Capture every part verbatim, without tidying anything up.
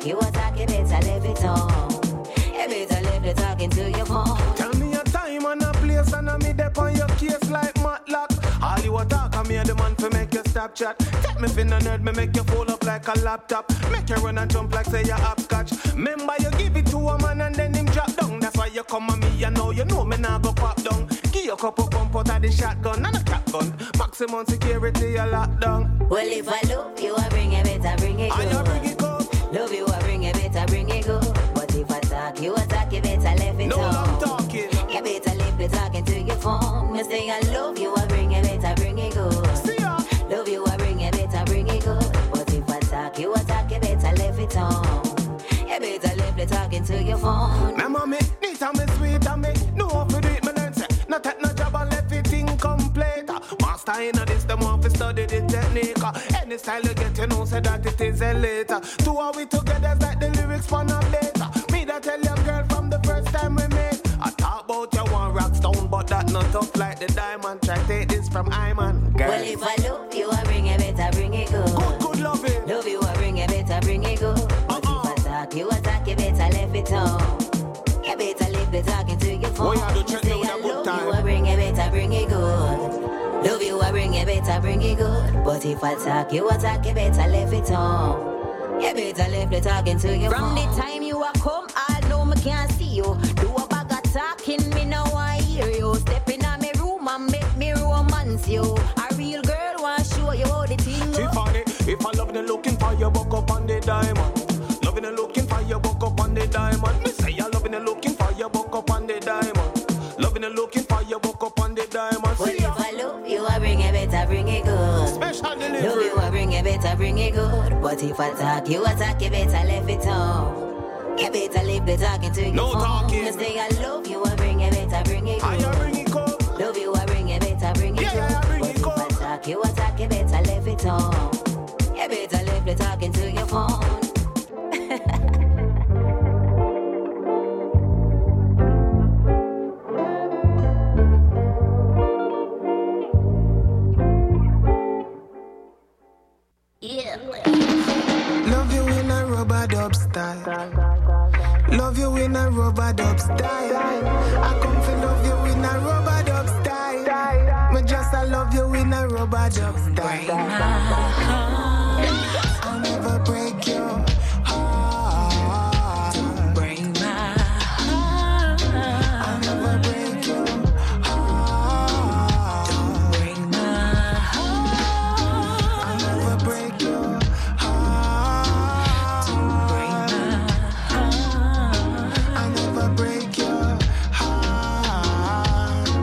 talk, you attack, you better leave it on. You better leave the talking to your phone. Tell me a time and a place and I me dep on your case like Matlock. All you a talk, I'm here the man for make you stop chat. Take me fin and nerd, me make you fold up like a laptop. Make you run and jump like say you up catch. Remember you give it to a man and then him drop down. That's why you come on me, you know, you know me now go pop down. Give you a couple pump out of the shotgun and a cap gun. Maximum security, you lock down. Well, if I love you, I bring it, better bring it good. I bring it good. Love you, I bring it, better bring it good. But if I talk, you attack, you better leave it no, on. No, I'm talking. You better leave the talking to your phone. You say I love you, I bring it, better bring it good. See ya. Love you, I bring it, better bring it good. But if I talk, you attack, you better leave it on. You better leave the talking to your phone. My mommy, neat and me sweet and me know how to do it, me learn say. No take no job and left it incomplete. Master in a this, them want to study the technique. Any style you get, you know, say that it is a later. Two are we together, like the lyrics for no later. Me that tell your girl from the first time we met. I talk about you one rock stone, but that not tough like the diamond. Try take this from Iman. Girl. Well, if I love you, I bring it, better bring it good. Good, good love it. Love you, I bring it, better bring it good. But uh-uh. if I talk, you attack, you better leave it on. You better leave the talking to your phone. Oh, you say I love you, I bring it, better bring it good. Love you, I bring it, better bring it good. But if I talk, you attack, you better leave it on. You better leave the talking to your From phone. the time you are come, I know me can't see you. Do a bag of talking, me now I hear you. Step in my room and make me romance you. A real girl want show you how the thing go. Tiffany, if I love the looking for you, buck up on the diamond. Loving the looking for you, buck up on the diamond. Me say I loving the looking for you, buck up on the diamond. Loving the looking for you, buck up on the diamond. Well, if I love you, I bring it, better bring it good. Special delivery. Love you, I bring it, better bring it good. But if I talk, you attack, you better leave it on. You better leave the talking to your no phone. Talking. You say I love you, I bring it, better bring it good. I bring it good. Love you, I bring it, better bring it yeah, good. Yeah, I bring but it if good. I talk, you attack, you better leave it on. You better leave the talking to your phone. Love you in a rubber dub style. Love you in a rubber dub style. I come to love you in a rubber dub style. Me just I love you in a rubber dub style. I'll never break your heart. Break my heart. I'll never break your heart. Don't break my heart. I'll never break your heart. Don't break my heart. I'll never break your heart.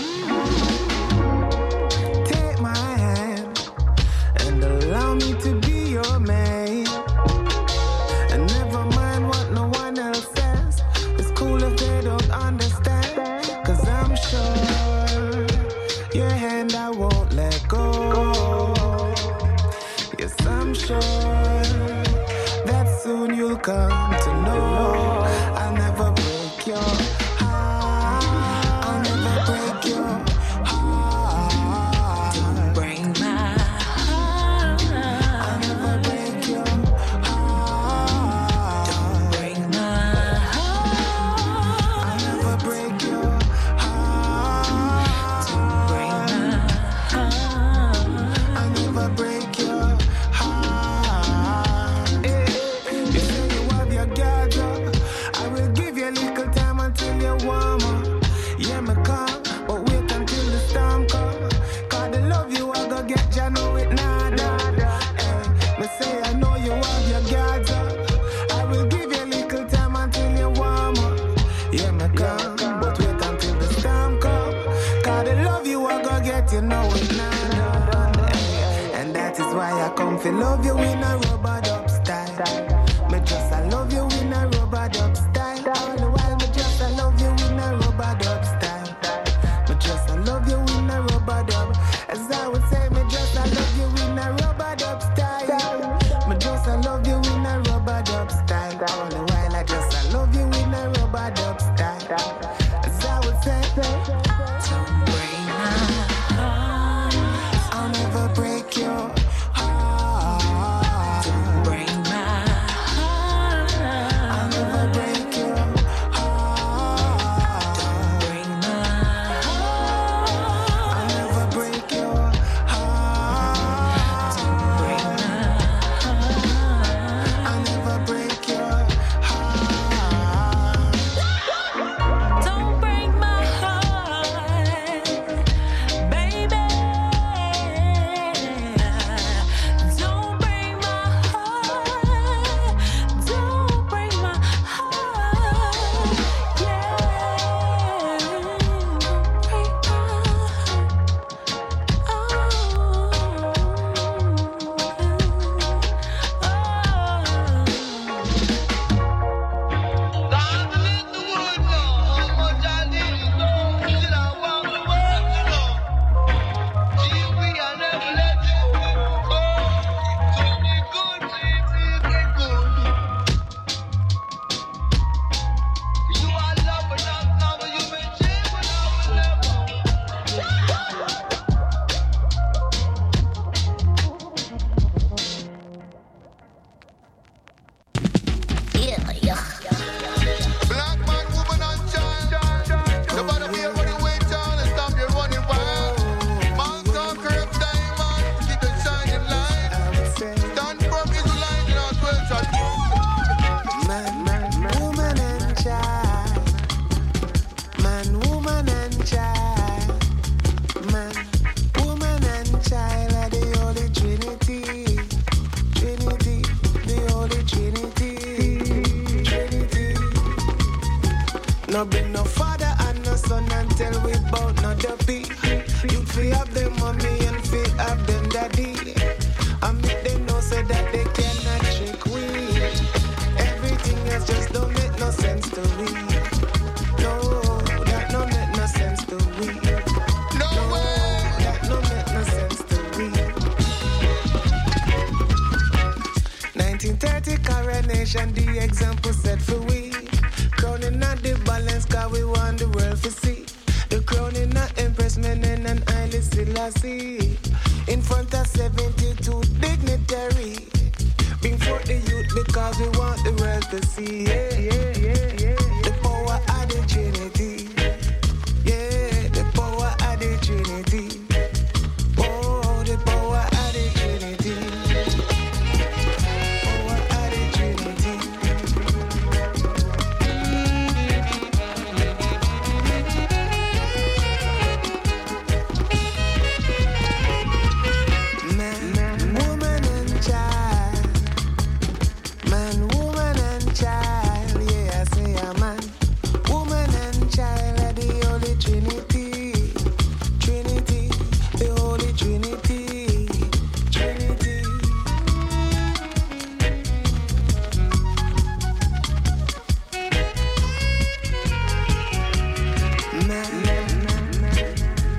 Take my hand and allow me to be your man. And never mind what no one else says. It's cool if they don't understand. Cause I'm sure your hand I won't let go. Yes, I'm sure that soon you'll come to know I'll never break your heart. I'll never break your heart. Don't break my heart. I'll never break your heart. Don't break my heart. I'll never break your heart. Don't break my heart. I'll never break your heart. Eh, you say you have your Yeah. Black man, woman, and child. Nobody be running away, child, and stop your running wild. Malcolm, curve, diamond, keep the shining light. Stand firm, is the light in our twelve shot. Man, man, woman and child. Man, woman and child. Man, woman and child are the Holy Trinity. Trinity, the Holy Trinity. Trinity. No bring no father and no son until we both not the beat. You feel have them mommy and feel have them daddy. I make them know so that they cannot trick we. Everything else just don't make no sense to we. No, that don't make no sense to we. No way. That don't make no sense to we. nineteen thirty coronation, the example set for we. Crowning at the balance, cause we want the world to see. The crowning at Empress Menen and Haile Selassie. In front of seventy-two dignitary. Bring forth the youth because we want the world to see. Yeah, yeah, yeah, yeah. The power of the Trinity. Yeah, the power of the Trinity. Oh, the power of the Trinity. Power of the Trinity. Man, woman and child. Man, woman and child. Yeah, I say a man. Woman and child are the Holy Trinity. Trinity, the Holy Trinity. Trinity. Man, man, man, man.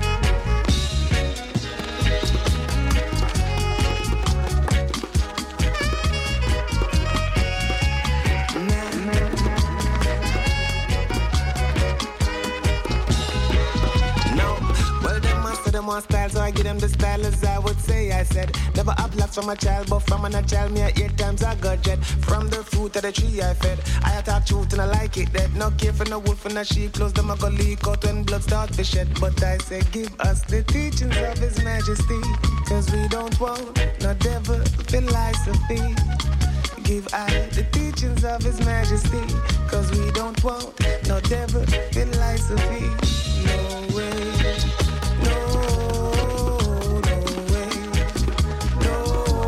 No, well, them master them on style, so I give them the style as I would say. I said, never have lots from a child, but from an a child, me at eight times I got jet. From the fruit of the tree I fed. I talk truth and I like it dead. No care for no wolf and no sheep, close them I go leak out when blood start to shed. But I say, give us the teachings of His Majesty, cause we don't want no devil philosophy. Give I the teachings of His Majesty, cause we don't want no devil philosophy. No way, no, no way, no,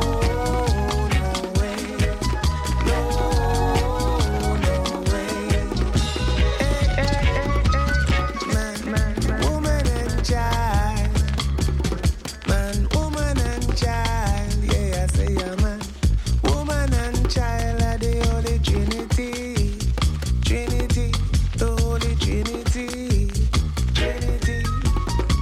no way, no, no way. Hey, hey, hey, hey. Man, man, woman and child. Man, woman and child. Yeah, I say a man. Woman and child are the Holy Trinity. Trinity, the Holy Trinity. Trinity.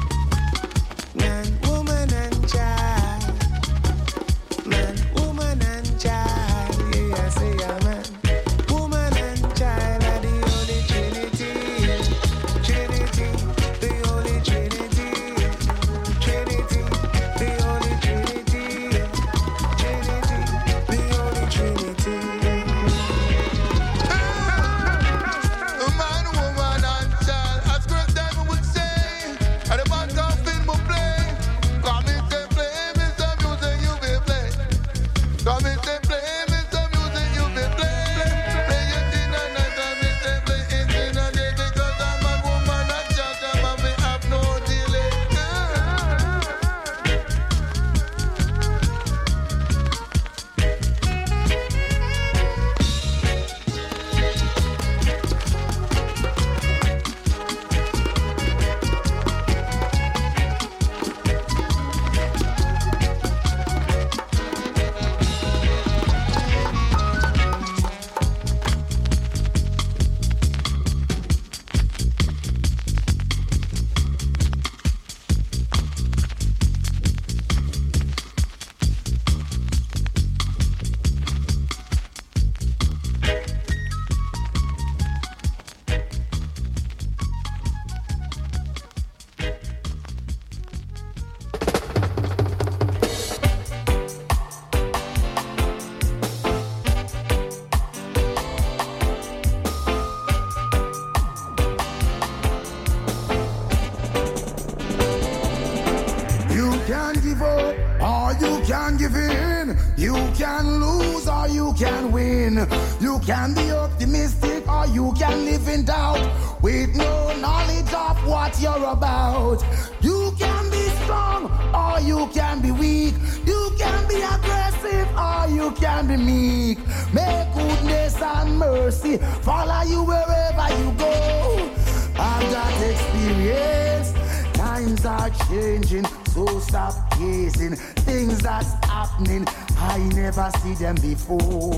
can lose or you can win. You can be optimistic or you can live in doubt with no knowledge of what you're about. You can be strong or you can be weak. You can be aggressive or you can be meek. May goodness and mercy follow you wherever you go. I've got experience. Times are changing, so stop gazing. Things that's happening, I never see them before.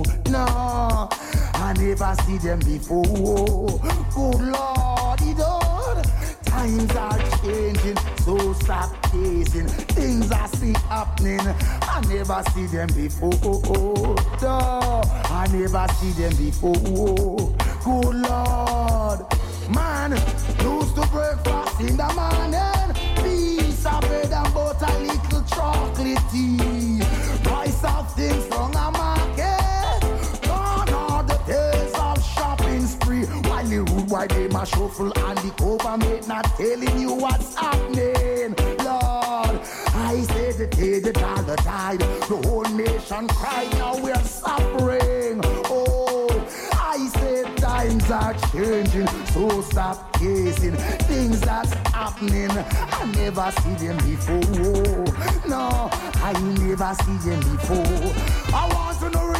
No, I never see them before. Good Lord, Lord. Times are changing, so stop gazing. Things I see happening, I never see them before. No, I never see them before. Good Lord. Man, used to breakfast in the morning. Piece of bread and butter, little chocolate tea. Price of things from a market. Gone are the days of shopping spree. While the rude white they my shuffle and the government not telling you what's happening. Lord, I say the day the dollar died. The whole nation cried, now we're suffering. Oh, I say times are changing, so stop gazing. Things that's happening, I never see them before. No, I never see them before. I want to know,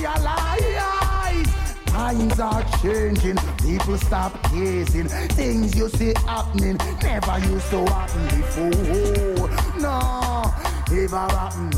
realize times are changing, people stop gazing. Things you see happening, never used to happen before. No, never happened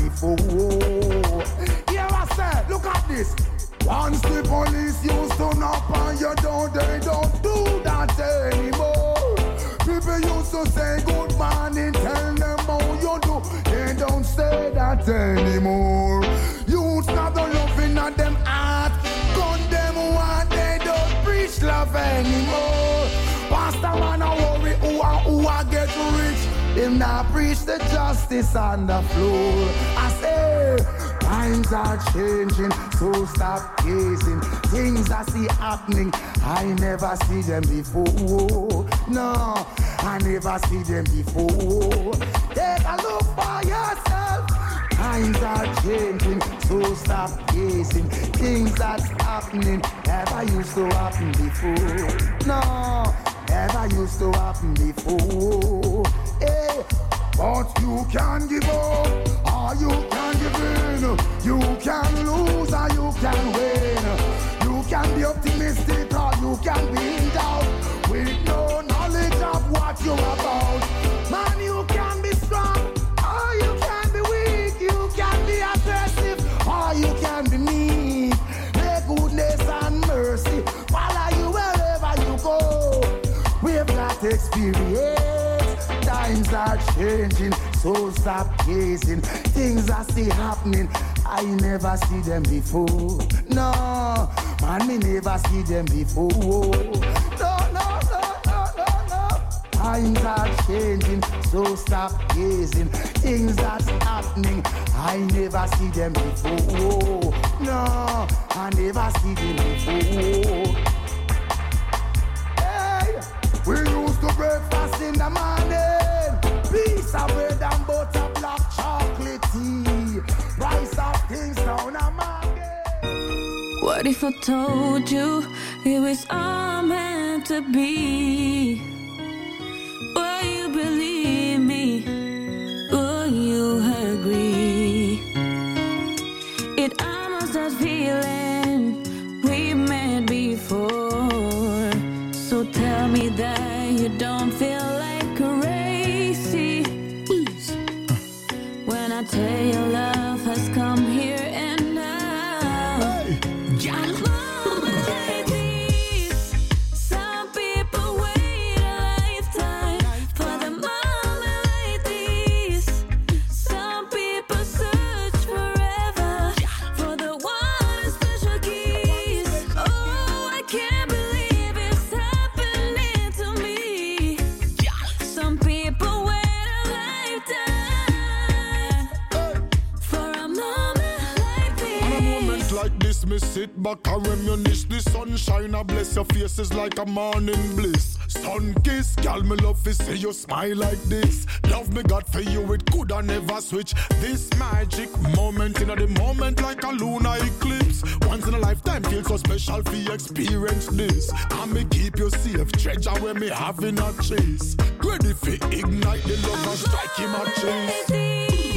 before. Here I say, look at this. Once the police used to knock on your door, they don't do that anymore. People used to say good morning, tell them how you do. They don't say that anymore. Youths not the loving at them heart. Gun them what they don't preach love anymore. Pastor man a worry who a who a get rich. Him not preach the justice on the floor. I say times are changing, so stop gazing. Things I see happening, I never see them before. No, I never see them before. Take a look for yourself. Times are changing, so stop gazing. Things that's happening, never used to happen before. No, never used to happen before. Hey. But you can give up, or you can give in. You can lose, or you can win. You can be optimistic, or you can be in doubt. With no knowledge of what you're about. Man, you can be strong, or you can be weak. You can be aggressive, or you can be meek. May goodness and mercy follow you wherever you go. We've got experience. Times are changing, so stop gazing. Things I see happening, I never see them before. No, man, me never see them before. No, no, no, no, no, no. Times are changing, so stop gazing. Things that's happening, I never see them before. No, I never see them before. Hey, we used to breakfast in the morning. Piece of bread and butter, black chocolate tea. Price of things down a market. What if I told you it was all meant to be? Will you believe me? Will you agree? It almost does feeling we met before. So tell me that you don't feel like crazy when I tell you love has come here and now. Hey. Yeah. Like this, me sit back and reminisce. The sunshine, I bless your faces like a morning bliss. Sun kiss, girl, me love to see you smile like this. Love me God for you, it could I never switch. This magic moment, in the moment like a lunar eclipse. Once in a lifetime, feel so special for you experience this. And me keep you safe, treasure where me having a chase. Ready for ignite the love and strike him a chase.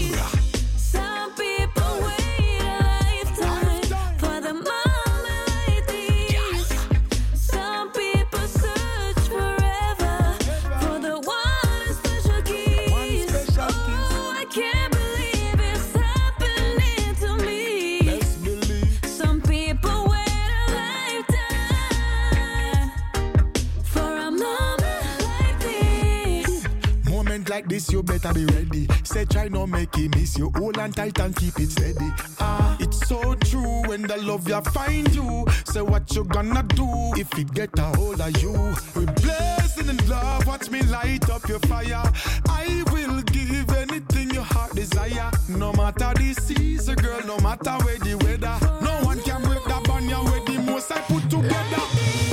Like this, you better be ready. Say try not make it miss you. Hold on tight and keep it steady. Ah, it's so true when the love ya find you. Say what you gonna do if it get a hold of you. We blessing in love, watch me light up your fire. I will give anything your heart desire. No matter the season, girl, no matter where the weather. No one can break that bond ya with the most I put together.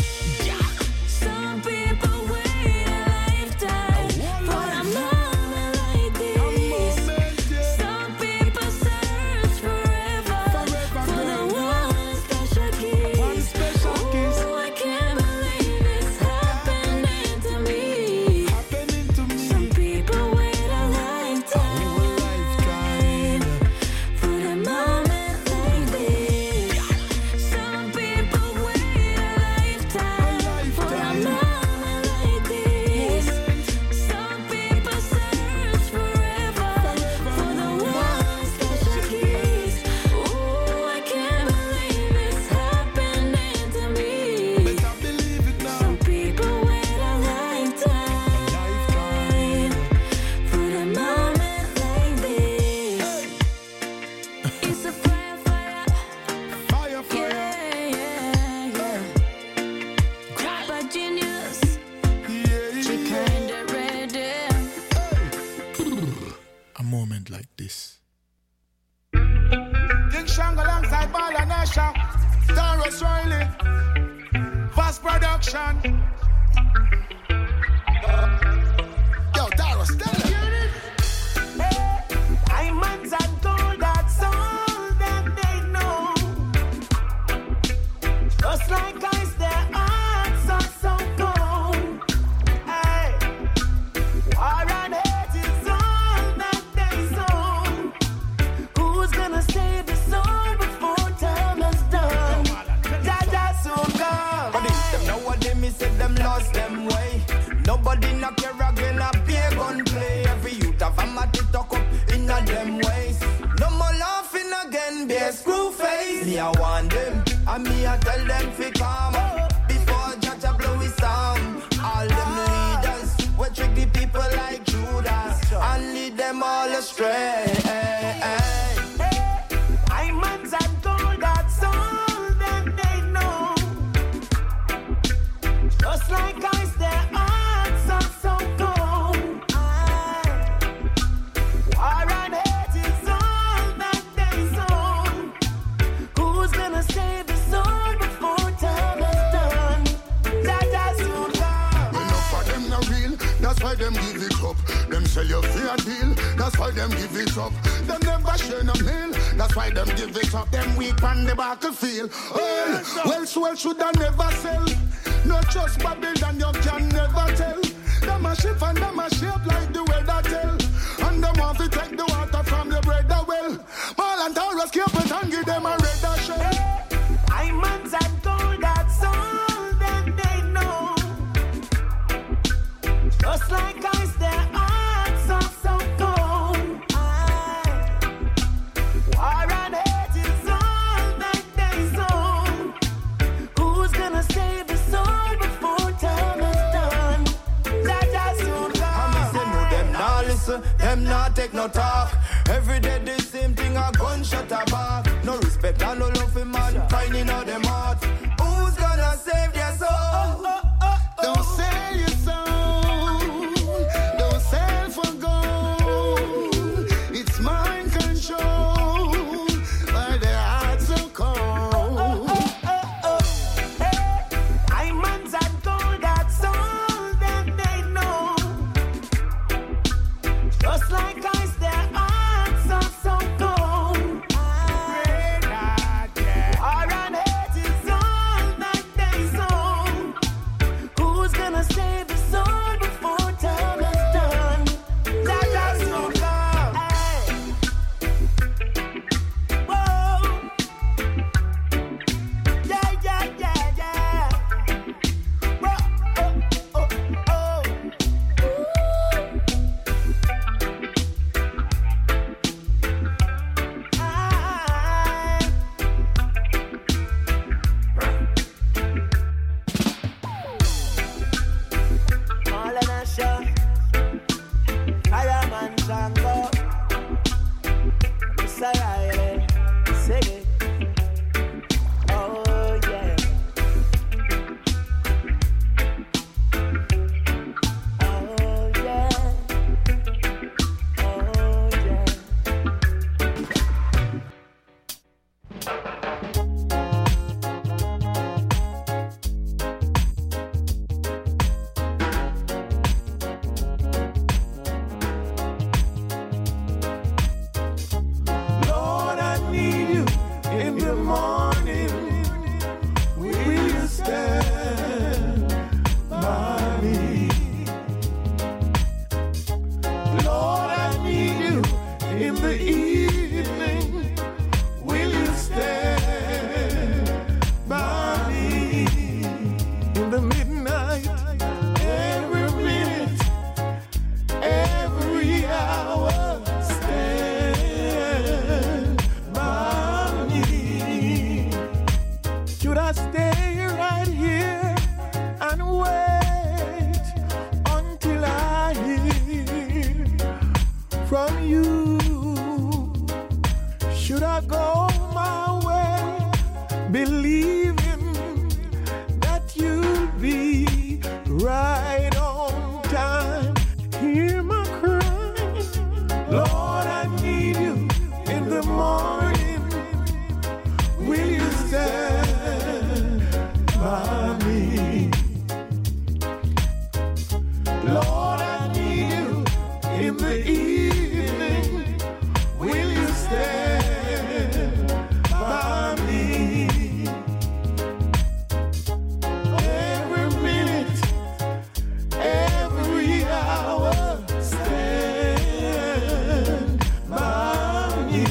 Them not take no talk. Every day the same thing, a gunshot a back. No respect and no love for man, finding out them heart. Who's gonna save their soul? Oh, oh, oh, oh. Don't sell your soul. Don't sell for gold. It's mind control. By the heart so cold. believing that you'll be right on time. Hear my cry, Lord, I need you in the morning. Will you stand by me? Lord, I need you in the evening. Will you stand by me? Every minute, every hour, stand by me.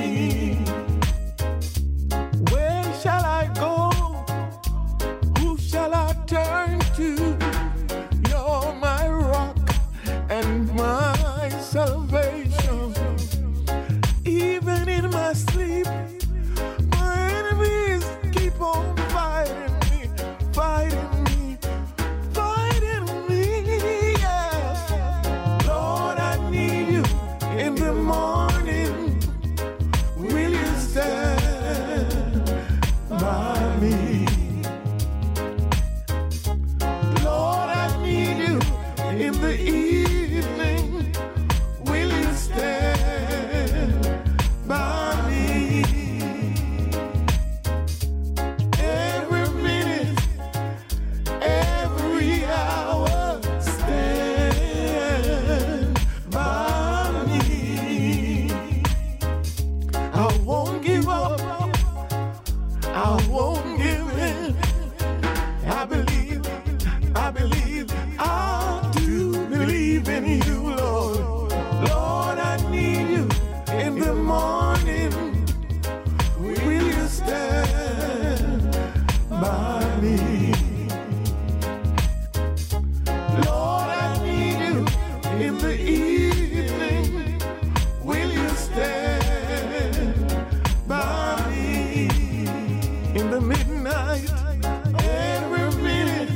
Where shall I go? Who shall I turn to? You're my rock and my salvation. Even in my sleep, my enemies keep on fighting me, fighting me, fighting me, yeah. Lord, I need you in the morning. Will you stand by me? Lord, I need you in the evening. Will you stand by me? Every minute, every hour, stand by me. I won't give up, I won't give in. I believe, I believe, I do believe in you, Lord. Lord, I need you in the morning. Will you stand by me? Lord, I need you in the evening. Will you stand by me? In the midnight, every minute,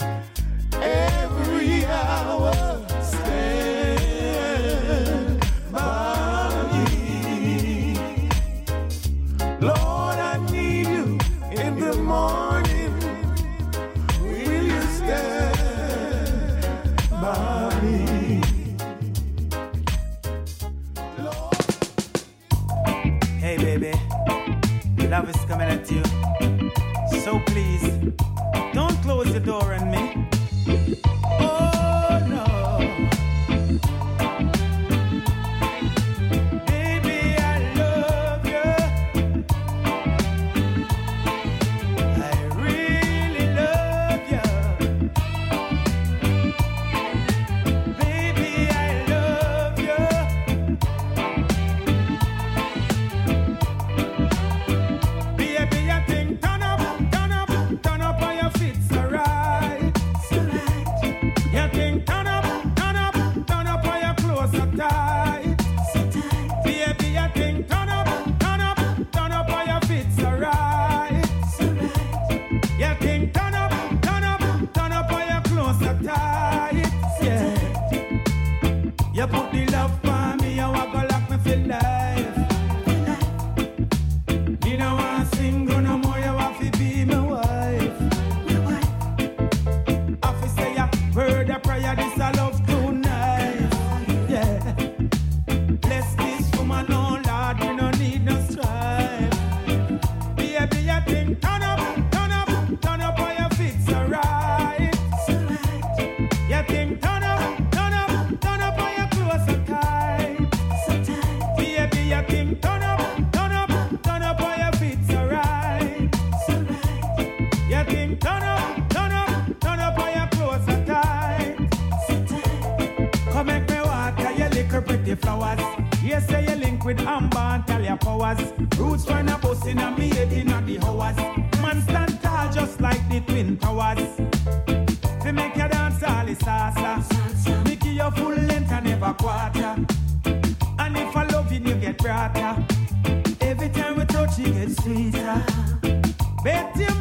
every hour, stand by me. Lord, I need you in the morning. Will you stand by me? Lord. Hey baby, love is coming at you. So please, don't close the door on me. Oh no. Baby, I love you. I really love you. Baby, I love you. Baby, I think turn up, turn up, turn up on your feet, so right. You think turn up, turn up, turn up on your clothes, so tight. Baby, you think turn up, turn up, turn up on your feet, so right. You think turn up, turn up, turn up on your clothes, so tight. Yeah. You put the love for me, you walk go lock me for life. You don't want to sing no more, you have to be my wife. I fi say a word of prayer, this I love tonight. Yeah. Bless this woman, oh Lord, we no need no strife. Baby, you think turn up, turn up, turn up on your feet, so right. You think turn up, turn up, turn up on your clothes, so tight. Baby, you think turn up, turn up, turn up on your feet, so right. You think turn up, turn up, turn up on your clothes, so tight. Come make me water your little pretty flowers. Yes, say you link with Amber and tell your powers. Roots trying to bust in a me head in a the hours. Man stand tall just like the Twin Towers. We make you dance all the salsa. Make you full length and never quarter. And if I love you, you get brighter. Every time we touch, you get sweeter. Bet you